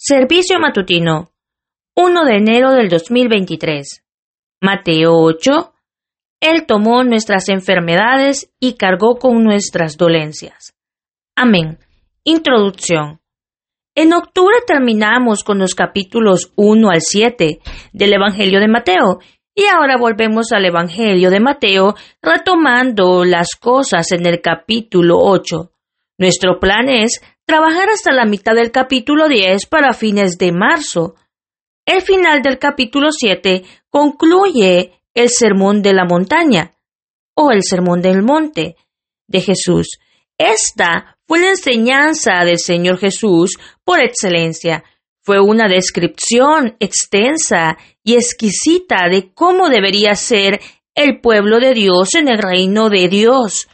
Servicio matutino, 1 de enero del 2023. Mateo 8. Él tomó nuestras enfermedades y cargó con nuestras dolencias. Amén. Introducción. En octubre terminamos con los capítulos 1 al 7 del Evangelio de Mateo y ahora volvemos al Evangelio de Mateo retomando las cosas en el capítulo 8. Nuestro plan es trabajar hasta la mitad del capítulo 10 para fines de marzo. El final del capítulo 7 concluye el Sermón de la Montaña o el Sermón del Monte de Jesús. Esta fue la enseñanza del Señor Jesús por excelencia. Fue una descripción extensa y exquisita de cómo debería ser el pueblo de Dios en el reino de Dios.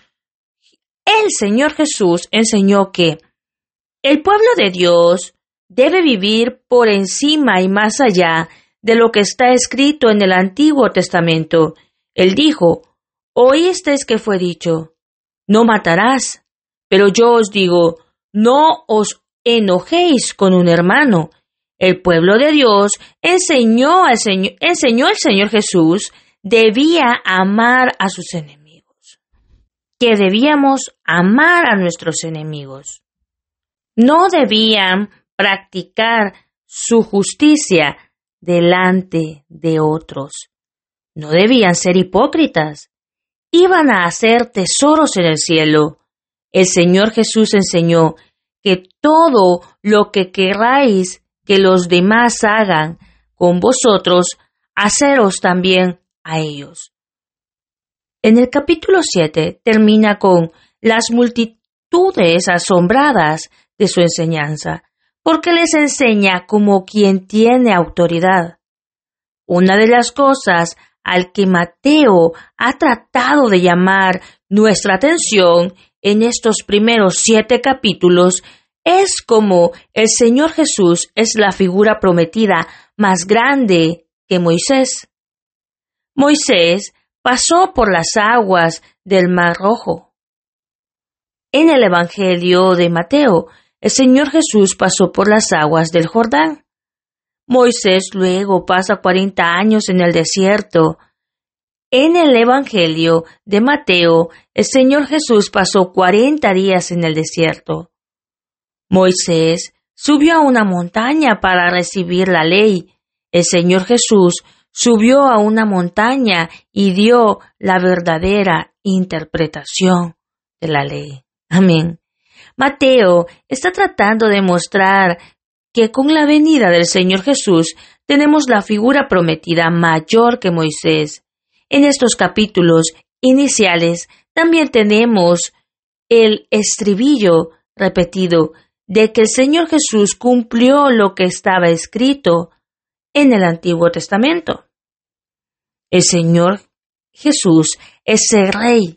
El Señor Jesús enseñó que el pueblo de Dios debe vivir por encima y más allá de lo que está escrito en el Antiguo Testamento. Él dijo: oísteis que fue dicho, no matarás. Pero yo os digo, no os enojéis con un hermano. El pueblo de Dios enseñó el Señor Jesús debía amar a sus enemigos. Que debíamos amar a nuestros enemigos. No debían practicar su justicia delante de otros. No debían ser hipócritas. Iban a hacer tesoros en el cielo. El Señor Jesús enseñó que todo lo que queráis que los demás hagan con vosotros, haceros también a ellos. En el capítulo 7 termina con las multitudes asombradas de su enseñanza, porque les enseña como quien tiene autoridad. Una de las cosas al que Mateo ha tratado de llamar nuestra atención en estos primeros 7 capítulos es como el Señor Jesús es la figura prometida más grande que Moisés. Moisés pasó por las aguas del Mar Rojo. En el Evangelio de Mateo, el Señor Jesús pasó por las aguas del Jordán. Moisés luego pasa 40 años en el desierto. En el Evangelio de Mateo, el Señor Jesús pasó 40 días en el desierto. Moisés subió a una montaña para recibir la ley. El Señor Jesús subió a una montaña y dio la verdadera interpretación de la ley. Amén. Mateo está tratando de mostrar que con la venida del Señor Jesús tenemos la figura prometida mayor que Moisés. En estos capítulos iniciales también tenemos el estribillo repetido de que el Señor Jesús cumplió lo que estaba escrito en el Antiguo Testamento. El Señor Jesús es el Rey,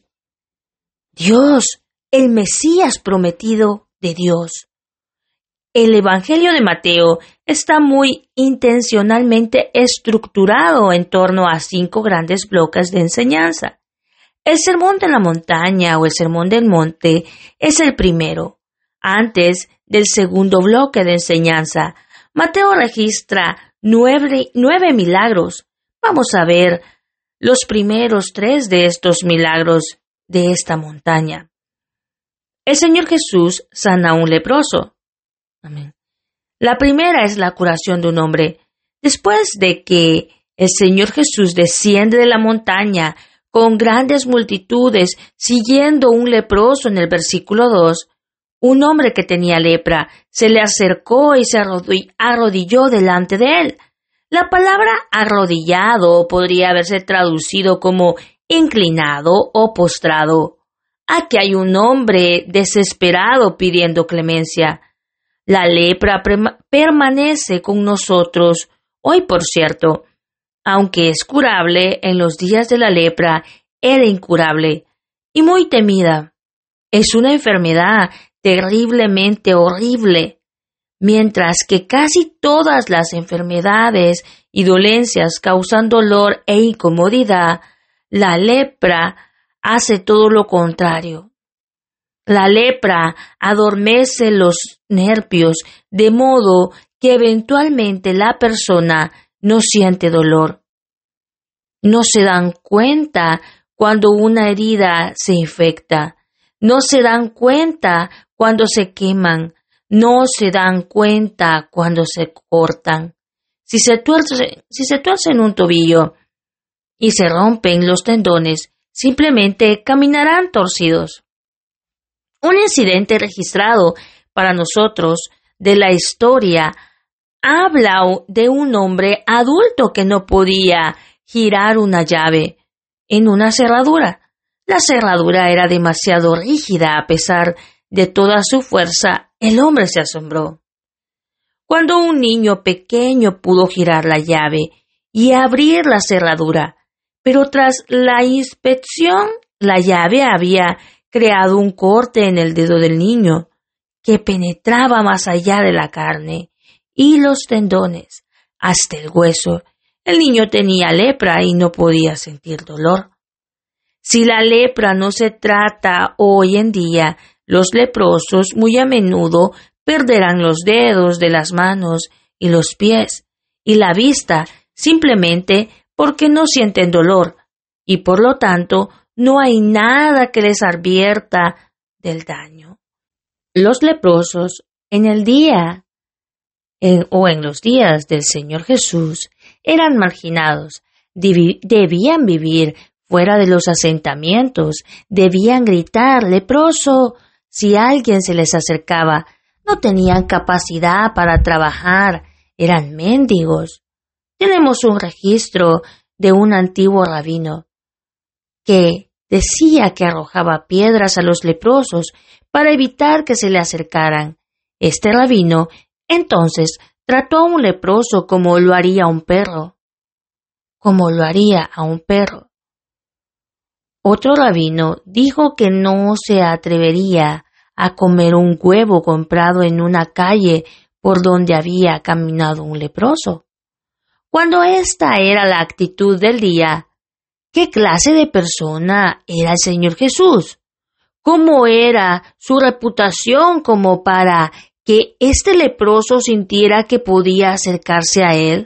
Dios, el Mesías prometido de Dios. El Evangelio de Mateo está muy intencionalmente estructurado en torno a 5 grandes bloques de enseñanza. El Sermón de la Montaña o el Sermón del Monte es el primero. Antes del segundo bloque de enseñanza, Mateo registra 9 milagros. Vamos a ver los primeros 3 de estos milagros de esta montaña. El Señor Jesús sana a un leproso. Amén. La primera es la curación de un hombre. Después de que el Señor Jesús desciende de la montaña con grandes multitudes siguiendo un leproso en el versículo 2, un hombre que tenía lepra se le acercó y se arrodilló delante de él. La palabra arrodillado podría haberse traducido como inclinado o postrado. Aquí hay un hombre desesperado pidiendo clemencia. La lepra permanece con nosotros hoy, por cierto. Aunque es curable, en los días de la lepra era incurable y muy temida. Es una enfermedad terriblemente horrible. Mientras que casi todas las enfermedades y dolencias causan dolor e incomodidad, la lepra hace todo lo contrario. La lepra adormece los nervios de modo que eventualmente la persona no siente dolor. No se dan cuenta cuando una herida se infecta. No se dan cuenta cuando se queman. No se dan cuenta cuando se cortan. Si se tuercen un tobillo y se rompen los tendones, simplemente caminarán torcidos. Un incidente registrado para nosotros de la historia habla de un hombre adulto que no podía girar una llave en una cerradura. La cerradura era demasiado rígida. A pesar de toda su fuerza, el hombre se asombró. Cuando un niño pequeño pudo girar la llave y abrir la cerradura, pero tras la inspección, la llave había creado un corte en el dedo del niño que penetraba más allá de la carne y los tendones hasta el hueso. El niño tenía lepra y no podía sentir dolor. Si la lepra no se trata hoy en día, los leprosos muy a menudo perderán los dedos de las manos y los pies y la vista simplemente porque no sienten dolor y por lo tanto no hay nada que les advierta del daño. Los leprosos en el día o en los días del Señor Jesús eran marginados, debían vivir fuera de los asentamientos, debían gritar leproso si alguien se les acercaba. No tenían capacidad para trabajar, eran mendigos. Tenemos un registro de un antiguo rabino que decía que arrojaba piedras a los leprosos para evitar que se le acercaran. Este rabino entonces trató a un leproso como lo haría a un perro. Otro rabino dijo que no se atrevería a comer un huevo comprado en una calle por donde había caminado un leproso. Cuando esta era la actitud del día, ¿qué clase de persona era el Señor Jesús? ¿Cómo era su reputación como para que este leproso sintiera que podía acercarse a él?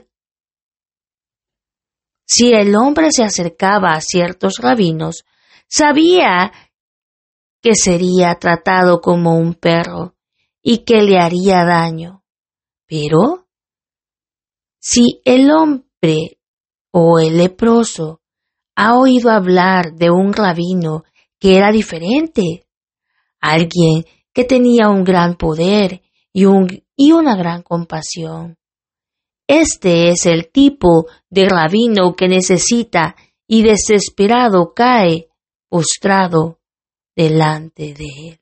Si el hombre se acercaba a ciertos rabinos, sabía que sería tratado como un perro y que le haría daño. Pero, si el hombre o el leproso ha oído hablar de un rabino que era diferente, alguien que tenía un gran poder y una gran compasión. Este es el tipo de rabino que necesita y desesperado cae postrado delante de él.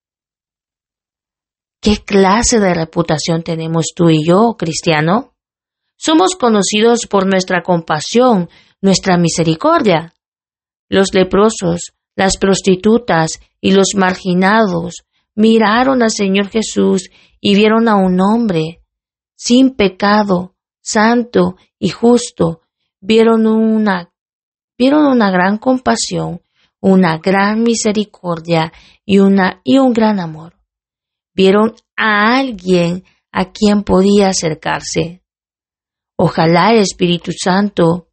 ¿Qué clase de reputación tenemos tú y yo, cristiano? Somos conocidos por nuestra compasión, nuestra misericordia. Los leprosos, las prostitutas y los marginados miraron al Señor Jesús y vieron a un hombre sin pecado, santo y justo. Vieron una gran compasión, una gran misericordia y un gran amor. Vieron a alguien a quien podía acercarse. Ojalá el Espíritu Santo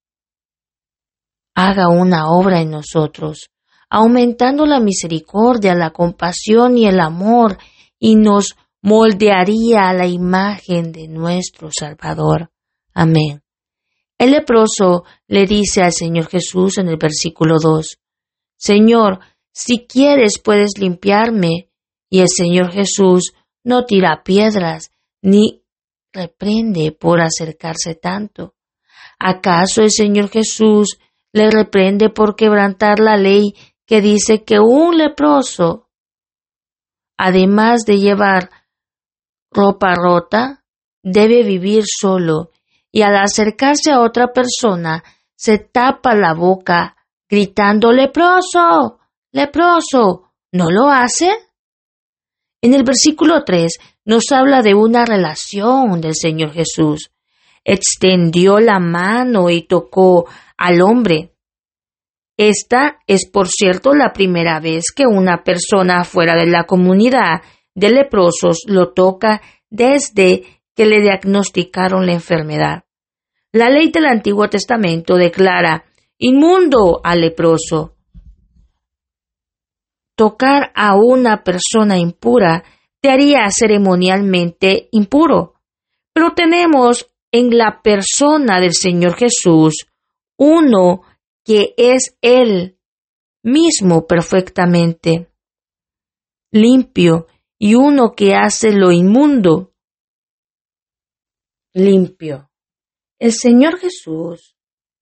haga una obra en nosotros, aumentando la misericordia, la compasión y el amor, y nos moldearía a la imagen de nuestro Salvador. Amén. El leproso le dice al Señor Jesús en el versículo 2, Señor, si quieres puedes limpiarme. Y el Señor Jesús no tira piedras ni reprende por acercarse tanto. ¿Acaso el Señor Jesús le reprende por quebrantar la ley que dice que un leproso, además de llevar ropa rota, debe vivir solo y al acercarse a otra persona se tapa la boca gritando leproso, leproso? ¿No lo hace? En el versículo 3 nos habla de una relación del Señor Jesús. Extendió la mano y tocó al hombre. Esta es, por cierto, la primera vez que una persona fuera de la comunidad de leprosos lo toca desde que le diagnosticaron la enfermedad. La ley del Antiguo Testamento declara inmundo al leproso. Tocar a una persona impura te haría ceremonialmente impuro. Pero tenemos en la persona del Señor Jesús uno que es Él mismo perfectamente limpio y uno que hace lo inmundo limpio. El Señor Jesús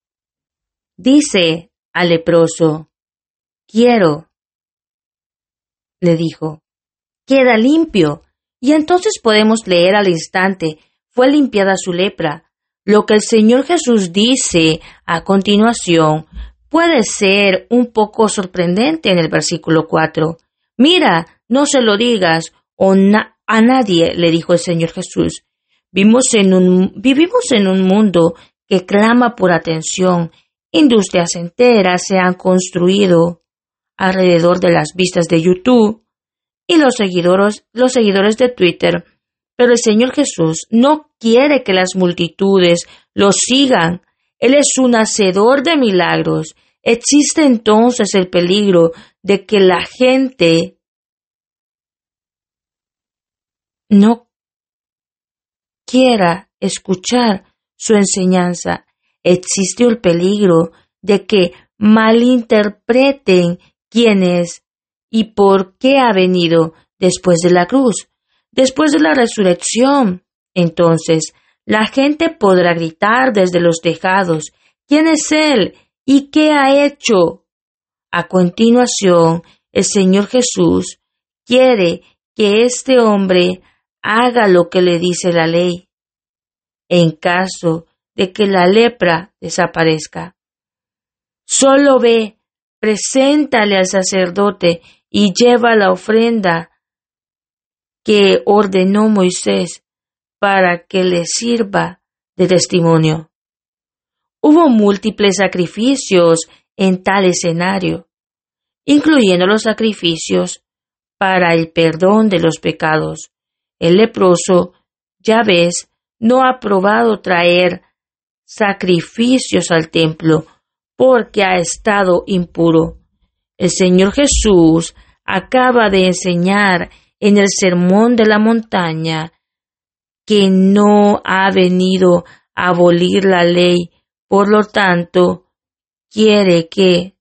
dice al leproso, quiero, le dijo, queda limpio. Y entonces podemos leer al instante, fue limpiada su lepra. Lo que el Señor Jesús dice a continuación puede ser un poco sorprendente en el versículo 4. Mira, no se lo digas a nadie, le dijo el Señor Jesús. Vivimos en un mundo que clama por atención. Industrias enteras se han construido alrededor de las vistas de YouTube y los seguidores de Twitter. Pero el Señor Jesús no quiere que las multitudes lo sigan. Él es un hacedor de milagros. Existe entonces el peligro de que la gente no quiera escuchar su enseñanza. Existe el peligro de que malinterpreten quién es y por qué ha venido después de la cruz, después de la resurrección. Entonces, la gente podrá gritar desde los tejados, ¿quién es Él y qué ha hecho? A continuación, el Señor Jesús quiere que este hombre haga lo que le dice la ley, en caso de que la lepra desaparezca. Solo ve, preséntale al sacerdote y lleva la ofrenda que ordenó Moisés para que le sirva de testimonio. Hubo múltiples sacrificios en tal escenario, incluyendo los sacrificios para el perdón de los pecados. El leproso, ya ves, no ha probado traer sacrificios al templo porque ha estado impuro. El Señor Jesús acaba de enseñar en el Sermón de la Montaña que no ha venido a abolir la ley, por lo tanto, quiere que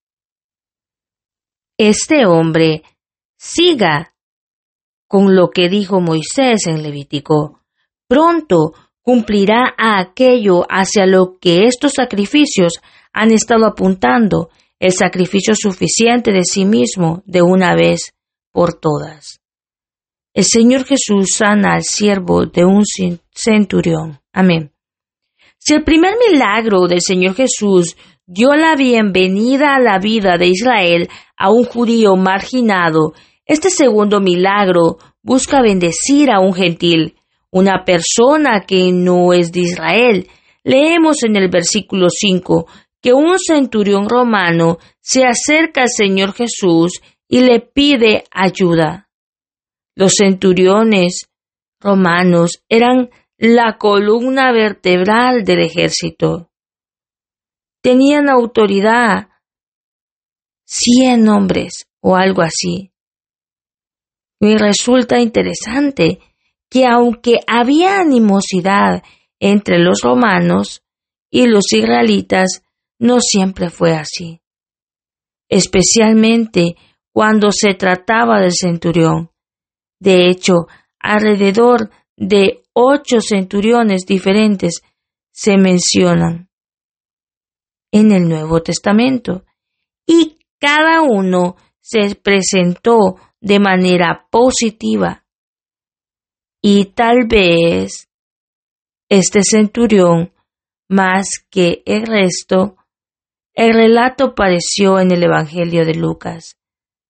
este hombre siga con lo que dijo Moisés en Levítico. Pronto cumplirá a aquello hacia lo que estos sacrificios han estado apuntando, el sacrificio suficiente de sí mismo de una vez por todas. El Señor Jesús sana al siervo de un centurión. Amén. Si el primer milagro del Señor Jesús dio la bienvenida a la vida de Israel a un judío marginado, este segundo milagro busca bendecir a un gentil, una persona que no es de Israel. Leemos en el versículo 5 que un centurión romano se acerca al Señor Jesús y le pide ayuda. Los centuriones romanos eran la columna vertebral del ejército. Tenían autoridad 100 hombres o algo así. Me resulta interesante que aunque había animosidad entre los romanos y los israelitas, no siempre fue así, especialmente cuando se trataba del centurión. De hecho, alrededor de 8 centuriones diferentes se mencionan en el Nuevo Testamento, y cada uno se presentó de manera positiva. Y tal vez este centurión, más que el resto, el relato apareció en el Evangelio de Lucas.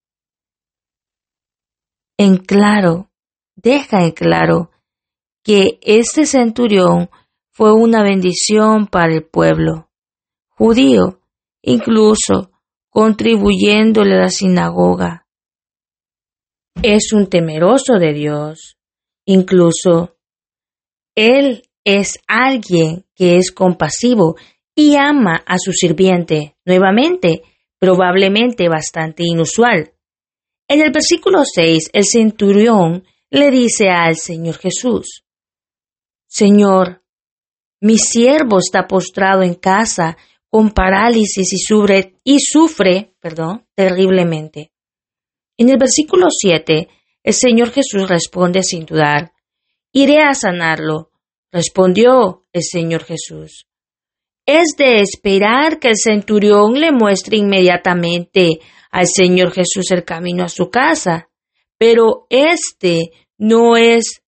Deja en claro que este centurión fue una bendición para el pueblo judío, incluso contribuyéndole a la sinagoga. Es un temeroso de Dios, incluso Él es alguien que es compasivo y ama a su sirviente, nuevamente, probablemente bastante inusual. En el versículo 6, el centurión le dice al Señor Jesús: Señor, mi siervo está postrado en casa con parálisis y sufre terriblemente. En el versículo 7, el Señor Jesús responde sin dudar: Iré a sanarlo. Respondió el Señor Jesús. Es de esperar que el centurión le muestre inmediatamente al Señor Jesús el camino a su casa, pero esto no es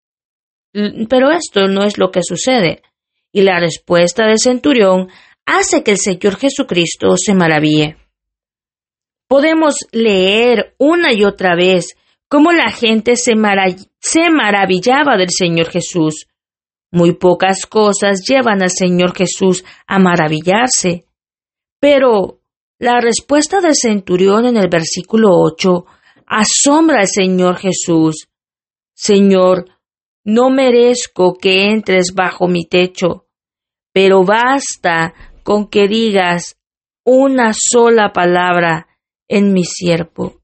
lo que sucede. Y la respuesta del centurión hace que el Señor Jesucristo se maraville. Podemos leer una y otra vez cómo la gente se maravillaba del Señor Jesús. Muy pocas cosas llevan al Señor Jesús a maravillarse. Pero la respuesta del centurión en el versículo 8 asombra al Señor Jesús. Señor, no merezco que entres bajo mi techo, pero basta con que digas una sola palabra de mi siervo,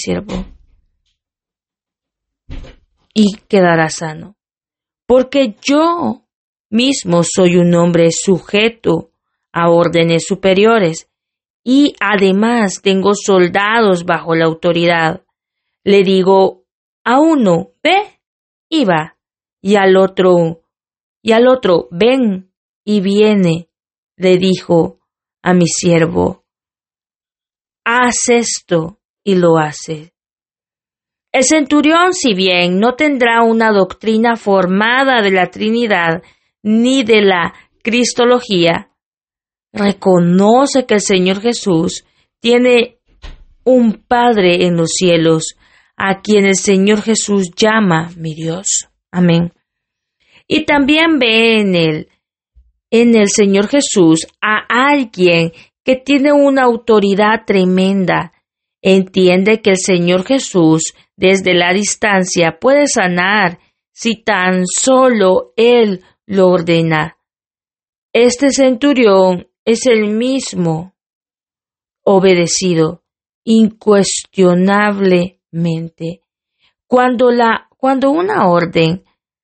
y quedará sano. Porque yo mismo soy un hombre sujeto a órdenes superiores y además tengo soldados bajo la autoridad. Le digo a uno, ve y va, y al otro, ven y viene. Le dijo a mi siervo, haz esto, y lo hace. El centurión, si bien no tendrá una doctrina formada de la Trinidad ni de la Cristología, reconoce que el Señor Jesús tiene un Padre en los cielos, a quien el Señor Jesús llama mi Dios. Amén. Y también ve en el Señor Jesús a alguien que tiene una autoridad tremenda. Entiende que el Señor Jesús desde la distancia puede sanar si tan solo Él lo ordena. Este centurión es el mismo obedecido incuestionablemente. Cuando da una orden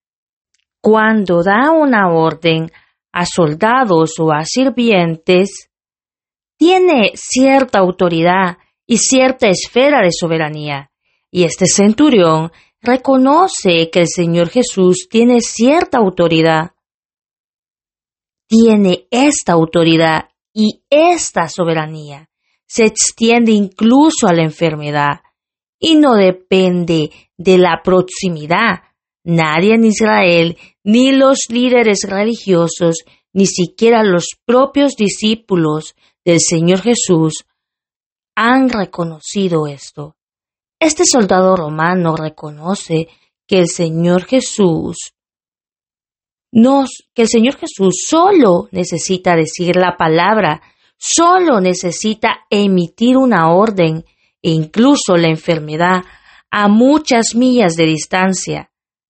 a soldados o a sirvientes, tiene cierta autoridad y cierta esfera de soberanía. Y este centurión reconoce que el Señor Jesús tiene cierta autoridad. Tiene esta autoridad y esta soberanía. Se extiende incluso a la enfermedad y no depende de la proximidad. Nadie en Israel, ni los líderes religiosos, ni siquiera los propios discípulos del Señor Jesús han reconocido esto. Este soldado romano reconoce que el Señor Jesús solo necesita decir la palabra, solo necesita emitir una orden e incluso la enfermedad a muchas millas de distancia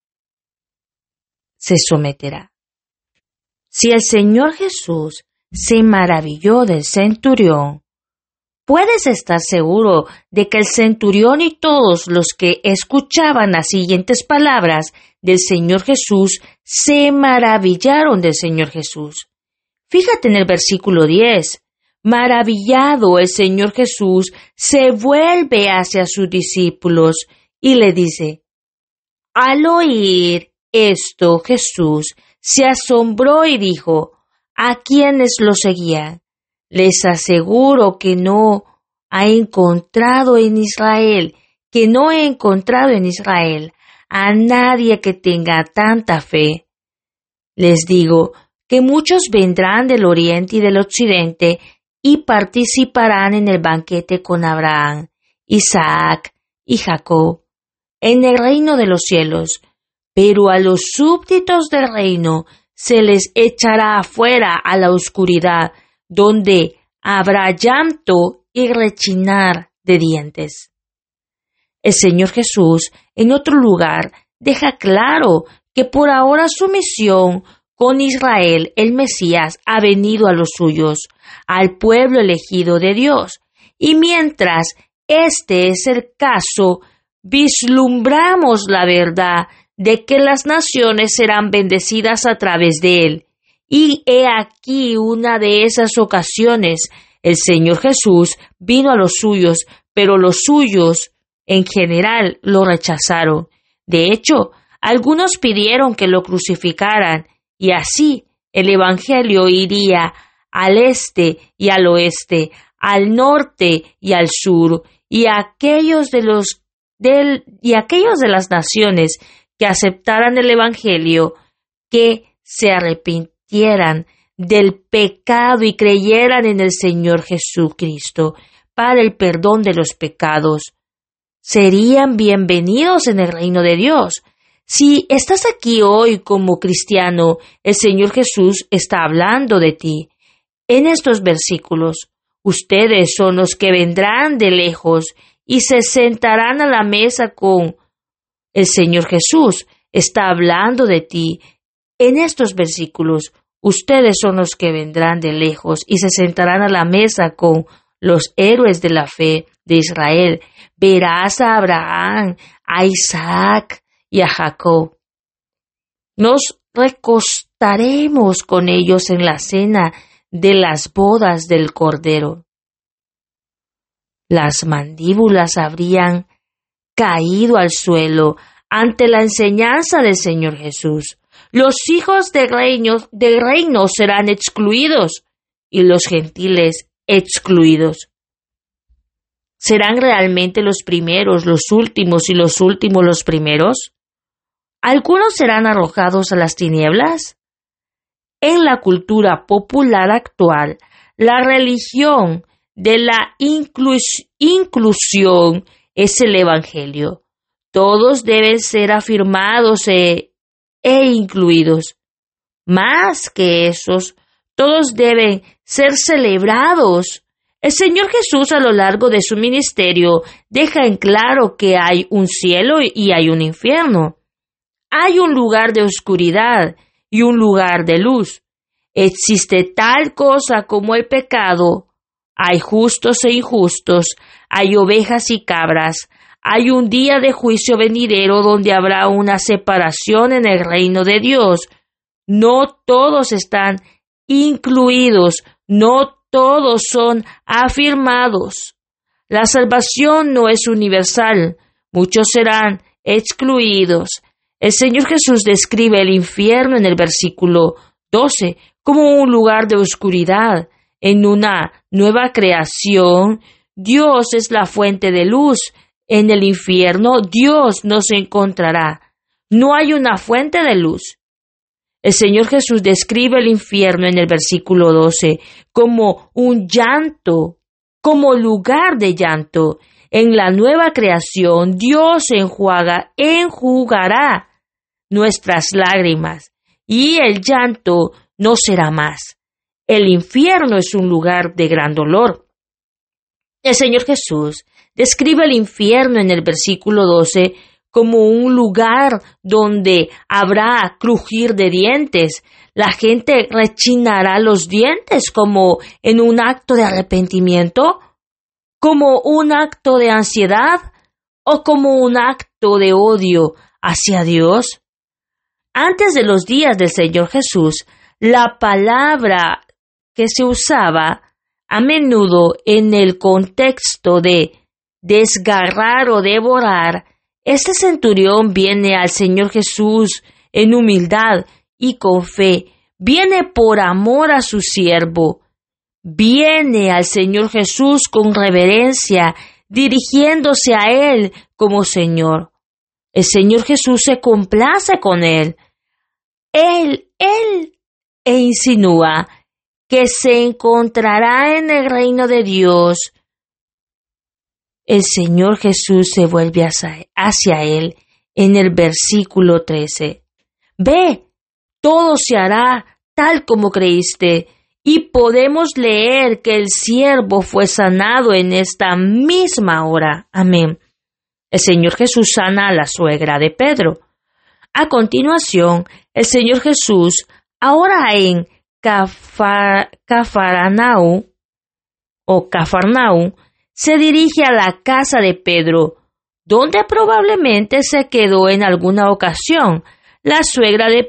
se someterá. Si el Señor Jesús se maravilló del centurión, puedes estar seguro de que el centurión y todos los que escuchaban las siguientes palabras del Señor Jesús se maravillaron del Señor Jesús. Fíjate en el versículo 10. Maravillado el Señor Jesús se vuelve hacia sus discípulos y le dice: al oír esto, Jesús se asombró y dijo a quienes lo seguían: les aseguro que no he encontrado en Israel a nadie que tenga tanta fe. Les digo que muchos vendrán del oriente y del occidente y participarán en el banquete con Abraham, Isaac y Jacob en el reino de los cielos, pero a los súbditos del reino se les echará afuera a la oscuridad, donde habrá llanto y rechinar de dientes. El Señor Jesús, en otro lugar, deja claro que por ahora su misión con Israel, el Mesías, ha venido a los suyos, al pueblo elegido de Dios. Y mientras este es el caso, vislumbramos la verdad de que las naciones serán bendecidas a través de él. Y he aquí una de esas ocasiones. El Señor Jesús vino a los suyos, pero los suyos en general lo rechazaron. De hecho, algunos pidieron que lo crucificaran, y así el Evangelio iría al este y al oeste, al norte y al sur, y aquellos de las naciones que aceptaran el Evangelio, que se arrepintieran del pecado y creyeran en el Señor Jesucristo para el perdón de los pecados, serían bienvenidos en el reino de Dios. Si estás aquí hoy como cristiano, el Señor Jesús está hablando de ti. En estos versículos, ustedes son los que vendrán de lejos y se sentarán a la mesa con el Señor Jesús. Está hablando de ti. En estos versículos, ustedes son los que vendrán de lejos y se sentarán a la mesa con los héroes de la fe de Israel. Verás a Abraham, a Isaac y a Jacob. Nos recostaremos con ellos en la cena de las bodas del Cordero. Las mandíbulas habrían caído al suelo ante la enseñanza del Señor Jesús. Los hijos del reino serán excluidos y los gentiles excluidos. ¿Serán realmente los primeros los últimos y los últimos los primeros? ¿Algunos serán arrojados a las tinieblas? En la cultura popular actual, la religión de la inclusión es el Evangelio. Todos deben ser afirmados e incluidos. Más que esos, todos deben ser celebrados. El Señor Jesús, a lo largo de su ministerio, deja en claro que hay un cielo y hay un infierno. Hay un lugar de oscuridad y un lugar de luz. Existe tal cosa como el pecado. Hay justos e injustos, hay ovejas y cabras. Hay un día de juicio venidero donde habrá una separación en el reino de Dios. No todos están incluidos, no todos son afirmados. La salvación no es universal, muchos serán excluidos. El Señor Jesús describe el infierno en el versículo 12 como un lugar de oscuridad. En una nueva creación, Dios es la fuente de luz. En el infierno, Dios no se encontrará. No hay una fuente de luz. El Señor Jesús describe el infierno en el versículo 12 como un llanto, como lugar de llanto. En la nueva creación, Dios enjugará nuestras lágrimas y el llanto no será más. El infierno es un lugar de gran dolor. El Señor Jesús describe el infierno en el versículo 12 como un lugar donde habrá crujir de dientes. La gente rechinará los dientes como en un acto de arrepentimiento, como un acto de ansiedad o como un acto de odio hacia Dios. Antes de los días del Señor Jesús, la palabra que se usaba a menudo en el contexto de desgarrar o devorar, este centurión viene al Señor Jesús en humildad y con fe, viene por amor a su siervo, viene al Señor Jesús con reverencia, dirigiéndose a Él como Señor. El Señor Jesús se complace con Él. Él insinúa que se encontrará en el reino de Dios. El Señor Jesús se vuelve hacia él en el versículo 13. Ve, todo se hará tal como creíste, y podemos leer que el siervo fue sanado en esta misma hora. Amén. El Señor Jesús sana a la suegra de Pedro. A continuación, el Señor Jesús, ahora en Cafarnaúm, se dirige a la casa de Pedro, donde probablemente se quedó en alguna ocasión. La suegra de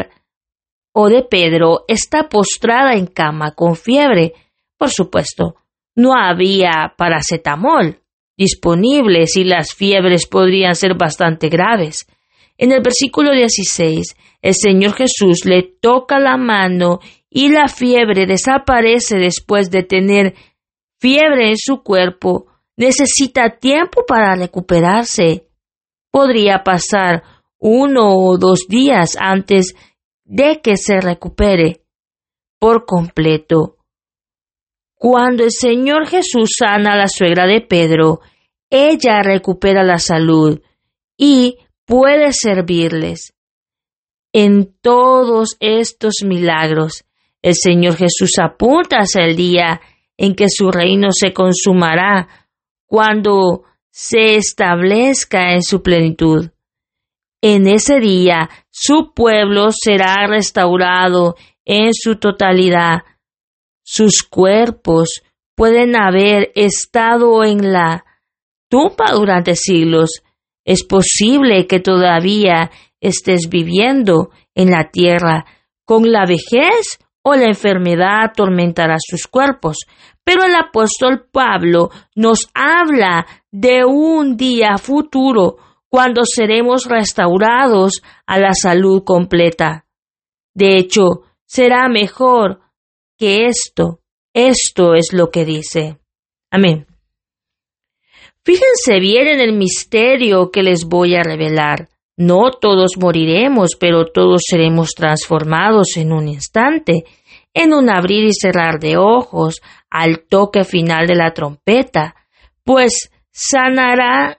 Pedro está postrada en cama con fiebre. Por supuesto, no había paracetamol disponibles y las fiebres podrían ser bastante graves. En el versículo 16, el Señor Jesús le toca la mano y la fiebre desaparece después de tener fiebre en su cuerpo. Necesita tiempo para recuperarse. Podría pasar 1 o 2 días antes de que se recupere por completo. Cuando el Señor Jesús sana a la suegra de Pedro, ella recupera la salud y puede servirles. En todos estos milagros, el Señor Jesús apunta hacia el día en que su reino se consumará, cuando se establezca en su plenitud. En ese día, su pueblo será restaurado en su totalidad. Sus cuerpos pueden haber estado en la tumba durante siglos. Es posible que todavía estés viviendo en la tierra. Con la vejez o la enfermedad atormentará sus cuerpos. Pero el apóstol Pablo nos habla de un día futuro cuando seremos restaurados a la salud completa. De hecho, será mejor que esto. Esto es lo que dice. Amén. Fíjense bien en el misterio que les voy a revelar. No todos moriremos, pero todos seremos transformados en un instante, en un abrir y cerrar de ojos, al toque final de la trompeta, pues sonará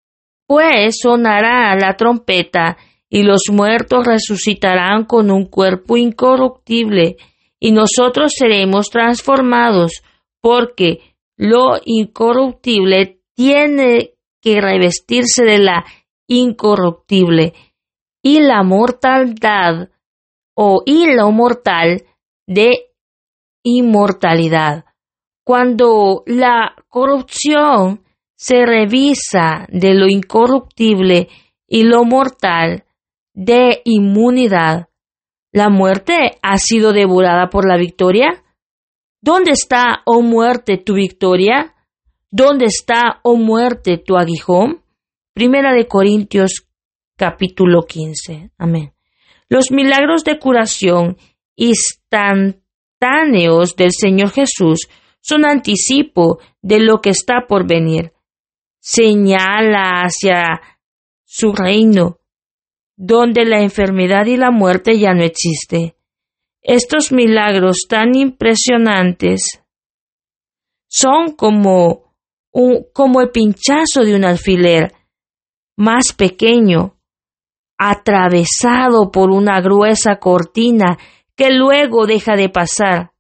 la trompeta y los muertos resucitarán con un cuerpo incorruptible y nosotros seremos transformados, porque lo incorruptible tiene que revestirse de la incorruptible y la mortalidad y lo mortal de inmortalidad. Cuando la corrupción se revisa de lo incorruptible y lo mortal de inmunidad, ¿la muerte ha sido devorada por la victoria? ¿Dónde está, oh muerte, tu victoria? ¿Dónde está, oh muerte, tu aguijón? Primera de Corintios, capítulo 15. Amén. Los milagros de curación instantáneos del Señor Jesús son anticipo de lo que está por venir. Señala hacia su reino, donde la enfermedad y la muerte ya no existe. Estos milagros tan impresionantes son como el pinchazo de un alfiler más pequeño, atravesado por una gruesa cortina que luego deja de pasar.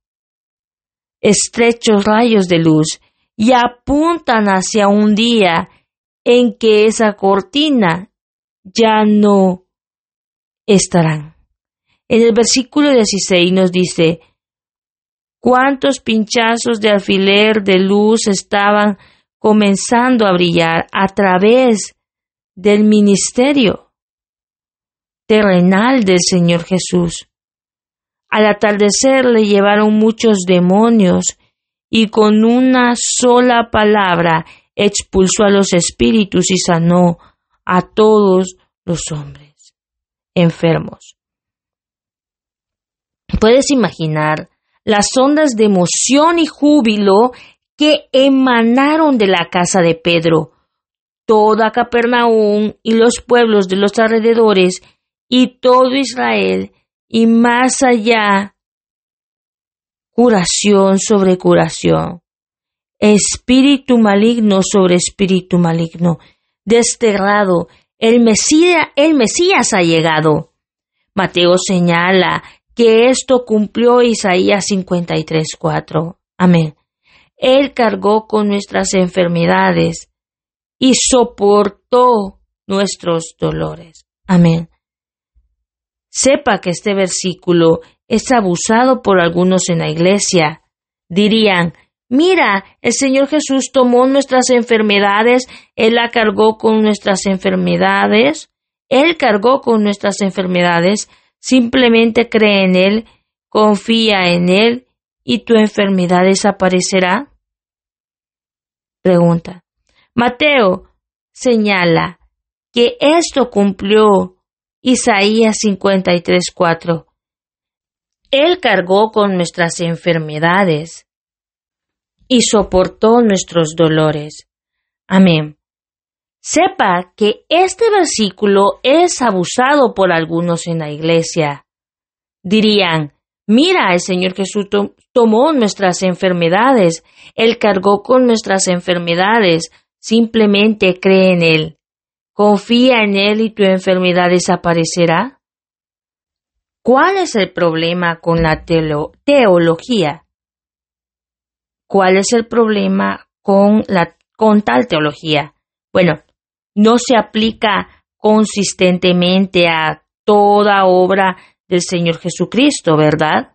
Estrechos rayos de luz y apuntan hacia un día en que esa cortina ya no estarán. En el versículo 16 nos dice: ¿cuántos pinchazos de alfiler de luz estaban comenzando a brillar a través del ministerio terrenal del Señor Jesús? Al atardecer le llevaron muchos demonios y con una sola palabra expulsó a los espíritus y sanó a todos los hombres enfermos. ¿Puedes imaginar las ondas de emoción y júbilo que emanaron de la casa de Pedro? Toda Capernaum y los pueblos de los alrededores y todo Israel y más allá, curación sobre curación, espíritu maligno sobre espíritu maligno, desterrado, el Mesías ha llegado. Mateo señala que esto cumplió Isaías 53:4. Amén. Él cargó con nuestras enfermedades y soportó nuestros dolores. Amén. Sepa que este versículo es abusado por algunos en la iglesia. Dirían: mira, el Señor Jesús tomó nuestras enfermedades, Él la cargó con nuestras enfermedades, Él cargó con nuestras enfermedades, simplemente cree en Él, confía en Él y tu enfermedad desaparecerá. Pregunta. Mateo señala que esto cumplió Isaías 53:4. Él cargó con nuestras enfermedades y soportó nuestros dolores. Amén. Sepa que este versículo es abusado por algunos en la iglesia. Dirían: mira, el Señor Jesús tomó nuestras enfermedades, Él cargó con nuestras enfermedades, simplemente cree en Él, confía en Él y tu enfermedad desaparecerá. ¿Cuál es el problema con la teología? ¿Cuál es el problema con tal teología? Bueno, no se aplica consistentemente a toda obra del Señor Jesucristo, ¿verdad?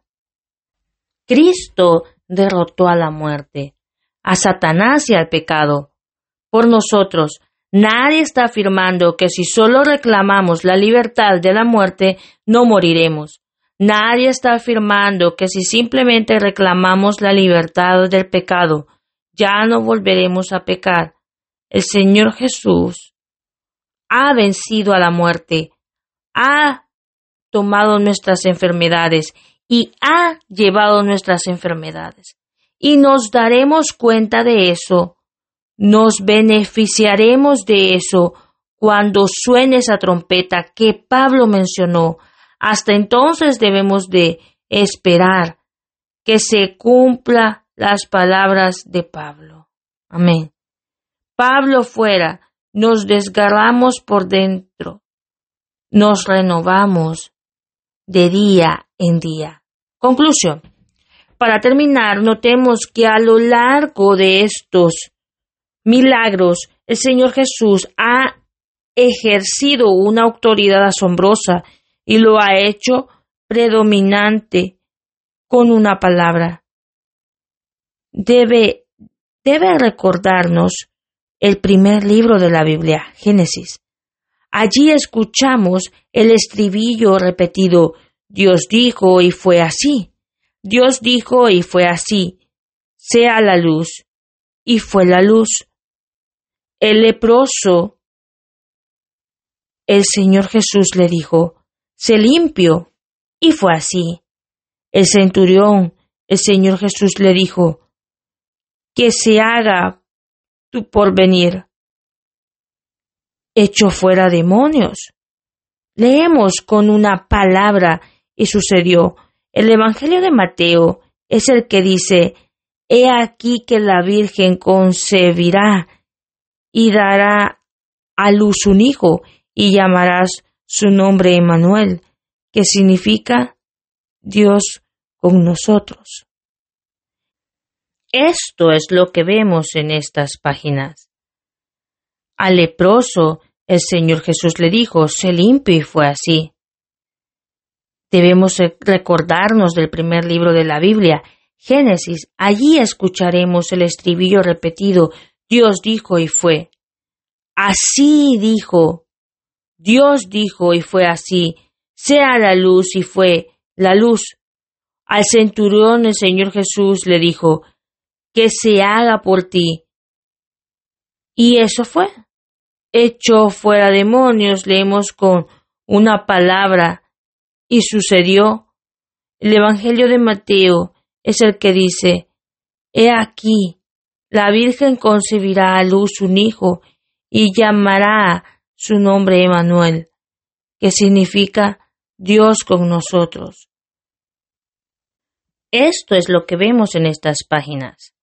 Cristo derrotó a la muerte, a Satanás y al pecado. Por nosotros, nadie está afirmando que si solo reclamamos la libertad de la muerte, no moriremos. Nadie está afirmando que si simplemente reclamamos la libertad del pecado, ya no volveremos a pecar. El Señor Jesús ha vencido a la muerte, ha tomado nuestras enfermedades y ha llevado nuestras enfermedades. Y nos daremos cuenta de eso, nos beneficiaremos de eso cuando suene esa trompeta que Pablo mencionó. Hasta entonces debemos de esperar que se cumplan las palabras de Pablo. Amén. Pablo fuera, nos desgarramos por dentro, nos renovamos de día en día. Conclusión. Para terminar, notemos que a lo largo de estos milagros, el Señor Jesús ha ejercido una autoridad asombrosa y lo ha hecho predominante con una palabra. Debe recordarnos el primer libro de la Biblia, Génesis. Allí escuchamos el estribillo repetido: Dios dijo y fue así. Dios dijo y fue así. Sea la luz. Y fue la luz. El leproso, el Señor Jesús le dijo: sé limpio. Y fue así. El centurión, el Señor Jesús le dijo: que se haga tu porvenir. Echó fuera demonios. Leemos con una palabra y sucedió. El Evangelio de Mateo es el que dice: he aquí que la Virgen concebirá y dará a luz un hijo y llamarás su nombre Emmanuel, que significa Dios con nosotros. Esto es lo que vemos en estas páginas. Al leproso, el Señor Jesús le dijo: sé limpio, y fue así. Debemos recordarnos del primer libro de la Biblia, Génesis. Allí escucharemos el estribillo repetido: Dios dijo y fue. Así dijo. Dios dijo y fue así. Sea la luz y fue la luz. Al centurión el Señor Jesús le dijo: que se haga por ti. Y eso fue. Echó fuera demonios, leemos con una palabra, y sucedió. El Evangelio de Mateo es el que dice: he aquí, la Virgen concebirá a luz un hijo y llamará su nombre Emmanuel, que significa Dios con nosotros. Esto es lo que vemos en estas páginas.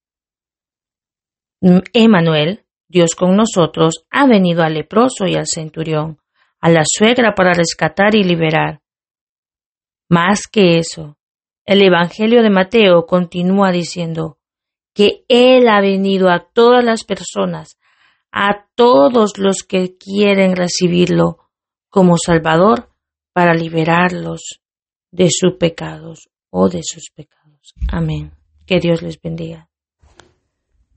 Emmanuel, Dios con nosotros, ha venido al leproso y al centurión, a la suegra, para rescatar y liberar. Más que eso, el Evangelio de Mateo continúa diciendo que Él ha venido a todas las personas, a todos los que quieren recibirlo como Salvador, para liberarlos de sus pecados o de sus pecados. Amén. Que Dios les bendiga.